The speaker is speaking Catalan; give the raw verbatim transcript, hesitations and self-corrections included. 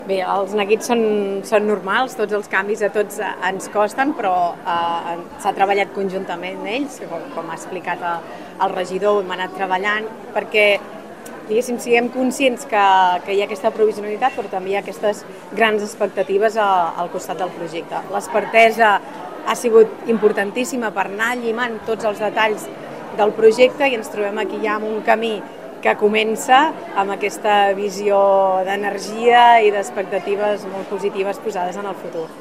Bé, els neguits són, són normals, tots els canvis a tots ens costen, però eh, s'ha treballat conjuntament ells, com, com ha explicat el, el regidor, hem anat treballant perquè diguéssim, siguem conscients que, que hi ha aquesta provisionalitat, però també hi ha aquestes grans expectatives a, al costat del projecte. L'expertesa ha sigut importantíssima per anar llimant tots els detalls del projecte i ens trobem aquí ja en un camí que comença amb aquesta visió d'energia i d'expectatives molt positives posades en el futur.